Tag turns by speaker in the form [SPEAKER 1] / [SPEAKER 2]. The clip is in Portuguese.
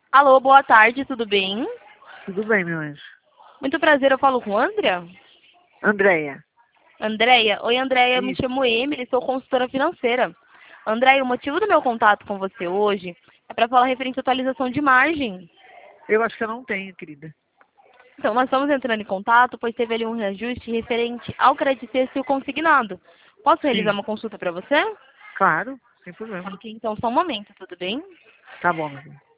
[SPEAKER 1] Alô, boa tarde, tudo bem?
[SPEAKER 2] Tudo bem, meu anjo.
[SPEAKER 1] Muito prazer, eu falo com a Andrea.
[SPEAKER 2] Andréia.
[SPEAKER 1] Andréia? Oi, Andréia, me
[SPEAKER 2] Isso.
[SPEAKER 1] chamo Emily, sou consultora financeira. Andréia, o motivo do meu contato com você hoje é para falar referente à atualização de margem.
[SPEAKER 2] Eu acho que eu não tenho, querida.
[SPEAKER 1] Então, nós estamos entrando em contato, pois teve ali um reajuste referente ao crédito consignado. Posso realizar
[SPEAKER 2] Sim.
[SPEAKER 1] uma consulta para você?
[SPEAKER 2] Claro, sem problema.
[SPEAKER 1] Ok, então só um momento, tudo bem?
[SPEAKER 2] Tá bom, meu bem.